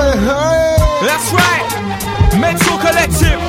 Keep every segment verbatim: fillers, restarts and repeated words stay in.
That's right, Mental Collective.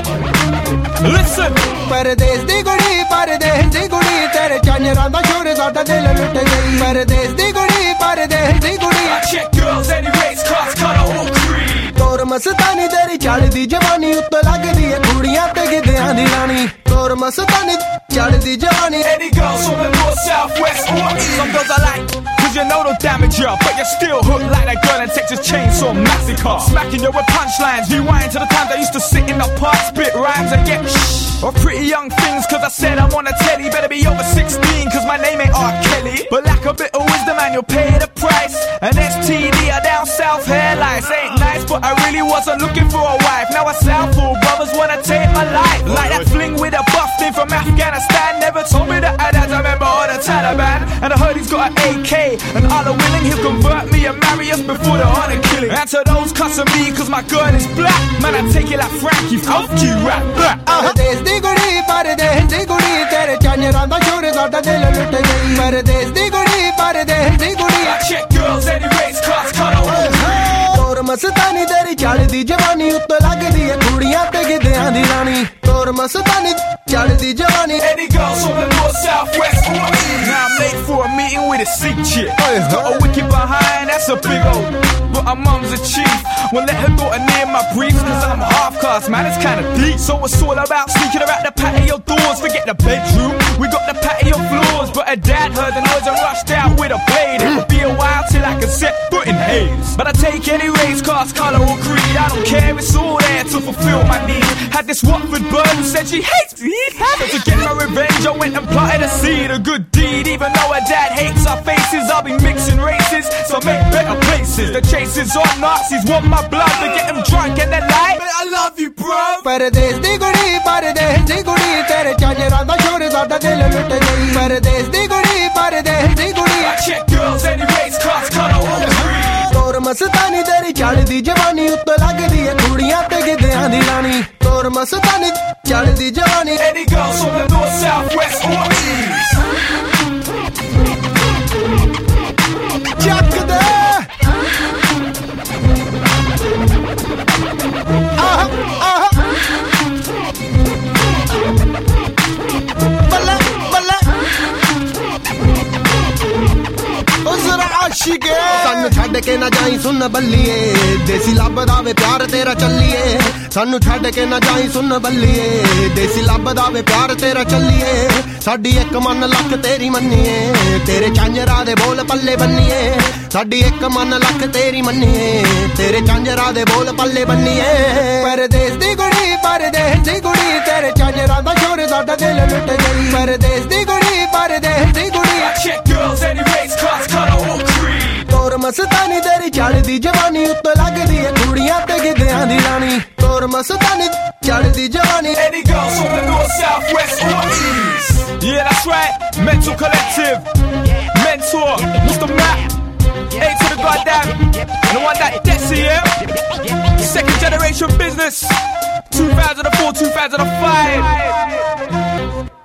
Listen. परदेस दी कुड़ी परदेस दी कुड़ी तेरे चांजरां दा शोर साडा दिल लुट गई परदेस दी कुड़ी परदेस दी कुड़ी I check girls any race class color or creed. तोर मस्तानी तेरी चढ़दी जवानी उत्ते लगदी है कुड़ियां ते गिद्धियां दी रानी तोर मस्तानी चढ़दी जवानी Any girls from the north, south, west or east. Some girls I like, cause you know they'll damage ya, but you're still hooked like that girl in Texas Chainsaw Massacre. Smacking you with punchlines, rewind to the times I used to sit in the park, spit rhymes and get shh. Or pretty young things, cause I said I'm on a telly. Better be over sixteen, cause my name ain't R. Kelly. But lack a bit of wisdom and you'll pay the price. An S T D, a down south hairlines. Ain't nice, but I really wasn't looking for a wife. Now a Southall brothers wanna take my life. Like that fling with a buff thing from Afghanistan. Never told me that I'd have a member of the Taliban. And I heard he's got an A K. And Allah willing, he'll convert me and marry us before the honor killing. And to those cussing me, cause my girl is black. Man, I take it like Frankie, fuck you, rap, rap. परदेस दी कुड़ी परदेस दी कुड़ी तेरे चांजरां दा शोर साडा दिल लुट गई परदेस दी कुड़ी परदेस दी कुड़ी I check girls any race class color or creed. तोर मस्तानी तेरी चढ़दी जवानी उत्ते लगदी है कुड़ियां ते गिद्धियां दी रानी तोर मस्तानी चढ़दी जवानी Any girls from the north, south, west or east. Now I'm late for a meeting with a sick chick. Got a wicked behind, that's a big old. But her mum's a chief. Won't let her daughter near my briefs, cause I'm half caste, man, it's kinda deep. So it's all about sneaking her out the patio doors. Forget the bedroom, we got the patio floors. But her dad heard the noise and rushed out with a blade. It'll be a while till I can set foot in Hayes. But I take any race, class, colour or creed. I don't care, it's all there to fulfill my needs. Had this Watford bird who said she hates me. So to get my revenge, I went and plotted a seed, a good deed. Even though her dad hates our faces, I'll be mixing races, so make better places. The chase is on, Nazis want my blood to get them drunk and then lie. Man, I love you, bro. परदेस दी कुड़ी परदेस दी कुड़ी तेरे चांजरां दा शोर साडा दिल लुट गई परदेस दी कुड़ी परदेस दी कुड़ी I check girls any race class color or creed. तोर मस्तानी तेरी चढ़दी जवानी उत्ते लगदी है कुड़ियां ते गिद्धियां दी रानी तोर मस्तानी चढ़दी जवानी Any girls from the north, south, west or east. ਚੱਕ ਦੇ ਆਹ ਆਹ ਬੱਲੇ ਬੱਲੇ ਉਹ ਜ਼ਰਾ ਆਸ਼ਿਕੇ ਸਾਨੂੰ ਛੱਡ ਕੇ ਨਾ ਜਾਈ ਸੁਣ ਬੱਲੀਏ ਦੇਸੀ ਲੱਭਦਾ ਵੇ ਪਿਆਰ ਤੇਰਾ ਚੱਲੀਏ ਸਾਨੂੰ ਛੱਡ ਕੇ ਨਾ ਜਾਈ ਸੁਣ ਬੱਲੀਏ ਦੇਸੀ ਲੱਭਦਾ ਵੇ ਪਿਆਰ ਤੇਰਾ ਚੱਲੀਏ ਸਾਡੀ ਇੱਕ ਮਨ ਲੱਖ ਤੇਰੀ ਮੰਨੀਏ ਤੇਰੇ ਚਾਂਜਰਾ ਦੇ ਬੋਲ ਪੱਲੇ ਬੰਨੀਏ ਸਾਡੀ ਇੱਕ ਮਨ ਲੱਖ ਤੇਰੀ ਮੰਨੀਏ ਤੇਰੇ ਚਾਂਜਰਾ ਦੇ ਬੋਲ ਪੱਲੇ ਬੰਨੀਏ परदेस दी कुड़ी परदेस दी कुड़ी तेरे चांजरां दा शोर साडा दिल लुट गई परदेस दी कुड़ी परदेस दी कुड़ी I check girls any race class color or creed. तोर मस्तानी तेरी चढ़दी जवानी उत्ते लगदी है कुड़ियां ते गिद्धियां दी रानी तोर मस्तानी चढ़दी जवानी Any girls from the north, south, west or east. Yeah, that's right, Mental Collective, Mentor, Mister Matt, A to the goddamn, and the one that Desi, yeah? Second generation business, two thousand four, two thousand five.